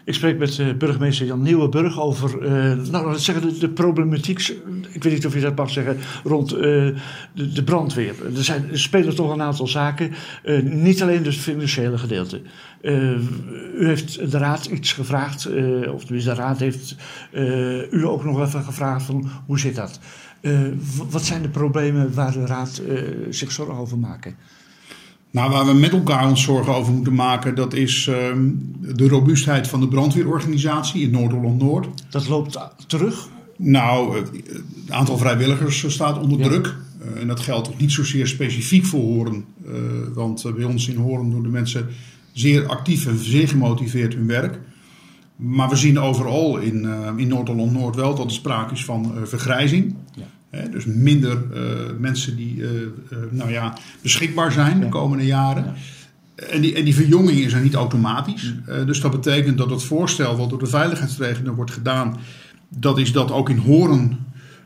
Ik spreek met burgemeester Jan Nieuwenburg over de problematiek, ik weet niet of je dat mag zeggen, rond de brandweer. Er spelen toch een aantal zaken, niet alleen dus het financiële gedeelte. U heeft de raad iets gevraagd, of tenminste de raad heeft u ook nog even gevraagd van hoe zit dat? Wat zijn de problemen waar de raad zich zorgen over maakt? Nou, waar we met elkaar ons zorgen over moeten maken, dat is de robuustheid van de brandweerorganisatie in Noord-Holland-Noord. Dat loopt terug? Nou, het aantal vrijwilligers staat onder druk. En dat geldt ook niet zozeer specifiek voor Hoorn. Want bij ons in Hoorn doen de mensen zeer actief en zeer gemotiveerd hun werk. Maar we zien overal in Noord-Holland-Noord wel dat er sprake is van vergrijzing. Ja. Dus minder mensen die beschikbaar zijn de komende jaren. Ja. En die verjonging is er niet automatisch. Dus dat betekent dat het voorstel wat door de veiligheidsregio wordt gedaan, dat is dat ook in Hoorn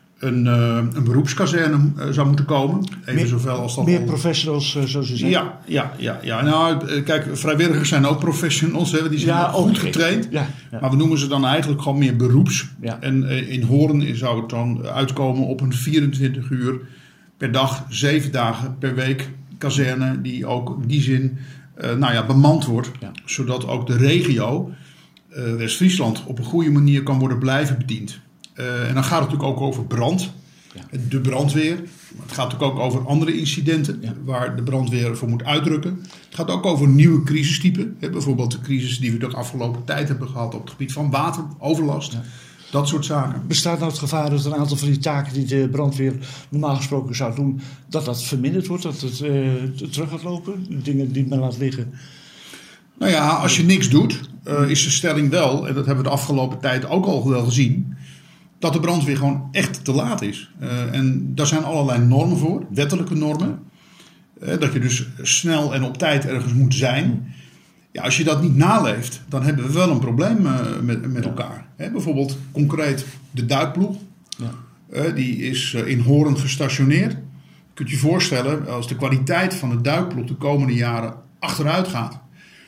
een beroepskazerne zou moeten komen. Even zoveel als dat meer professionals, zoals u zegt. Ja. Nou, kijk, vrijwilligers zijn ook professionals. Hè, die zijn goed getraind. Ja. Maar we noemen ze dan eigenlijk gewoon meer beroeps. Ja. En in Hoorn zou het dan uitkomen op een 24 uur per dag, 7 dagen per week kazerne. Die ook in die zin bemand wordt. Ja. Zodat ook de regio West-Friesland op een goede manier kan worden blijven bediend. En dan gaat het natuurlijk ook over brand, de brandweer. Het gaat natuurlijk ook over andere incidenten waar de brandweer voor moet uitrukken. Het gaat ook over nieuwe crisistypen. Bijvoorbeeld de crisis die we de afgelopen tijd hebben gehad op het gebied van wateroverlast. Ja. Dat soort zaken. Bestaat nou het gevaar dat een aantal van die taken die de brandweer normaal gesproken zou doen, dat verminderd wordt, dat het terug gaat lopen? Dingen die men laat liggen? Nou ja, als je niks doet, is de stelling wel, en dat hebben we de afgelopen tijd ook al wel gezien, dat de brandweer gewoon echt te laat is. En daar zijn allerlei normen voor, wettelijke normen. Dat je dus snel en op tijd ergens moet zijn. Ja, als je dat niet naleeft, dan hebben we wel een probleem met elkaar. Bijvoorbeeld concreet de duikploeg. Ja. Die is in Hoorn gestationeerd. Je kunt je voorstellen als de kwaliteit van de duikploeg de komende jaren achteruit gaat.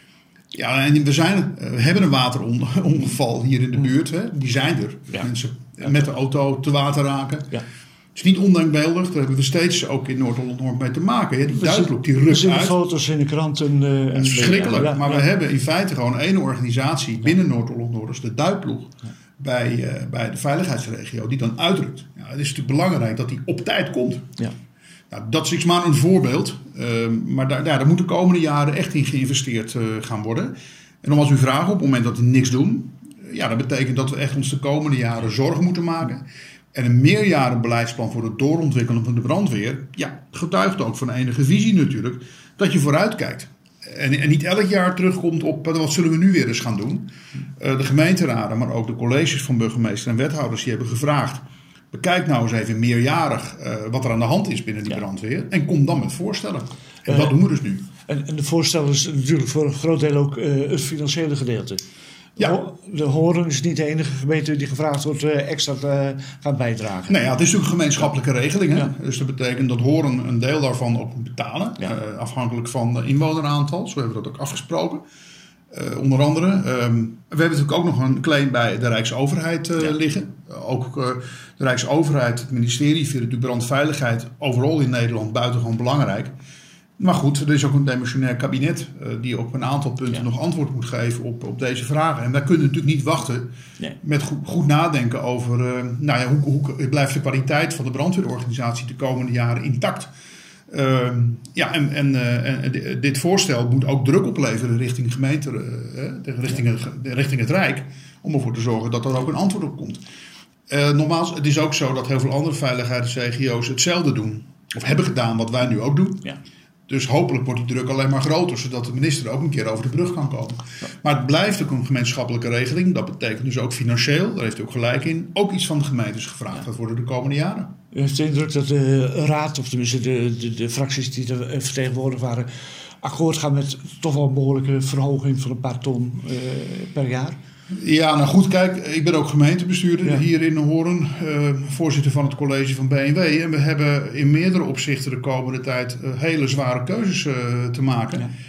Ja, en we hebben een waterongeval hier in de buurt. Die zijn er. Ja. Mensen met de auto te water raken. Ja. Het is niet ondenkbeeldig. Daar hebben we steeds ook in Noord-Holland-Noord mee te maken. Die duikploeg die rukt uit. Foto's in de kranten. Het is verschrikkelijk. Ja, maar we hebben in feite gewoon één organisatie binnen Noord-Holland-Noord. Dat is de duikploeg. Ja. Bij de veiligheidsregio. Die dan uitrukt. Ja, het is natuurlijk belangrijk dat die op tijd komt. Ja. Nou, dat is maar een voorbeeld. Maar daar moet de komende jaren echt in geïnvesteerd gaan worden. En om als u vraagt op het moment dat we niks doen. Ja, dat betekent dat we echt ons de komende jaren zorgen moeten maken. En een meerjarenbeleidsplan voor het doorontwikkelen van de brandweer. Ja, getuigt ook van enige visie natuurlijk. Dat je vooruit kijkt. En niet elk jaar terugkomt op wat zullen we nu weer eens gaan doen. De gemeenteraden, maar ook de colleges van burgemeester en wethouders die hebben gevraagd. Bekijk nou eens even meerjarig wat er aan de hand is binnen die brandweer. En kom dan met voorstellen. En dat doen we dus nu. En de voorstellen is natuurlijk voor een groot deel ook het financiële gedeelte. Ja. De Hoorn is niet de enige gemeente die gevraagd wordt extra te gaan bijdragen. Nee, het is natuurlijk een gemeenschappelijke regeling. Hè? Ja. Dus dat betekent dat Hoorn een deel daarvan ook moet betalen. Ja. Afhankelijk van inwoneraantal. Zo hebben we dat ook afgesproken. Onder andere. We hebben natuurlijk ook nog een claim bij de Rijksoverheid liggen. Ook de Rijksoverheid, het ministerie, vindt de brandveiligheid overal in Nederland buitengewoon belangrijk. Maar goed, er is ook een demissionair kabinet die op een aantal punten nog antwoord moet geven op deze vragen. En wij kunnen natuurlijk niet wachten met goed nadenken over hoe blijft de kwaliteit van de brandweerorganisatie de komende jaren intact. Dit voorstel moet ook druk opleveren richting gemeente, richting het Rijk, om ervoor te zorgen dat er ook een antwoord op komt. Nogmaals, het is ook zo dat heel veel andere veiligheidsregio's hetzelfde doen. Of hebben gedaan wat wij nu ook doen. Ja. Dus hopelijk wordt die druk alleen maar groter, zodat de minister ook een keer over de brug kan komen. Ja. Maar het blijft ook een gemeenschappelijke regeling. Dat betekent dus ook financieel, daar heeft u ook gelijk in, ook iets van de gemeentes gevraagd. Dat worden de komende jaren. U heeft de indruk dat de raad, of tenminste de fracties die er vertegenwoordigd waren, akkoord gaan met toch wel een behoorlijke verhoging van een paar ton per jaar? Ja, nou goed, kijk, ik ben ook gemeentebestuurder hier in Hoorn, voorzitter van het college van B&W. En we hebben in meerdere opzichten de komende tijd hele zware keuzes te maken. Ja.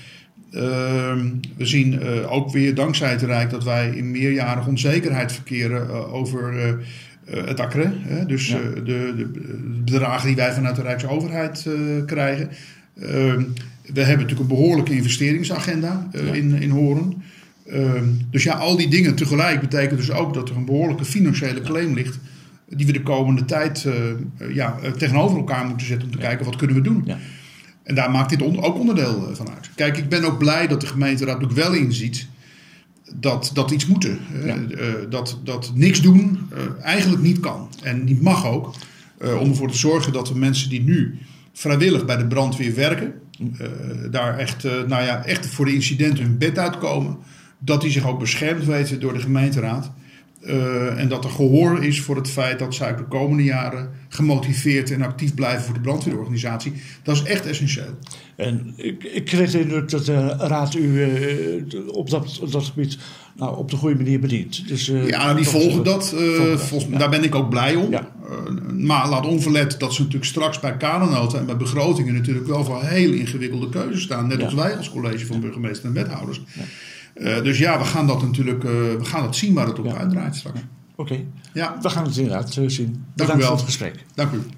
We zien ook weer dankzij het Rijk dat wij in meerjarige onzekerheid verkeren over het accre. Dus de bedragen die wij vanuit de Rijksoverheid krijgen. We hebben natuurlijk een behoorlijke investeringsagenda in Hoorn. Dus ja, al die dingen tegelijk betekent dus ook dat er een behoorlijke financiële claim ligt. Die we de komende tijd tegenover elkaar moeten zetten om te kijken wat kunnen we doen. Ja. En daar maakt dit ook onderdeel van uit. Kijk, ik ben ook blij dat de gemeenteraad ook wel inziet dat iets moeten. Dat niks doen eigenlijk niet kan. En niet mag ook. Om ervoor te zorgen dat de mensen die nu vrijwillig bij de brandweer werken. Daar echt voor de incidenten hun bed uitkomen. Dat die zich ook beschermd weten door de gemeenteraad. En dat er gehoor is voor het feit dat zij de komende jaren gemotiveerd en actief blijven voor de brandweerorganisatie. Dat is echt essentieel. En ik kreeg de indruk dat de raad u op dat gebied op de goede manier bedient. Dus, die volgen dat. Daar ben ik ook blij om. Ja. Maar laat onverlet dat ze natuurlijk straks bij kadernota en bij begrotingen natuurlijk wel voor heel ingewikkelde keuzes staan. Net als wij als college van burgemeester en wethouders. Ja. Dus ja, we gaan dat natuurlijk zien waar het op uitdraait straks. Oké. Ja. We gaan het inderdaad zien. Dank u wel voor het gesprek. Dank u.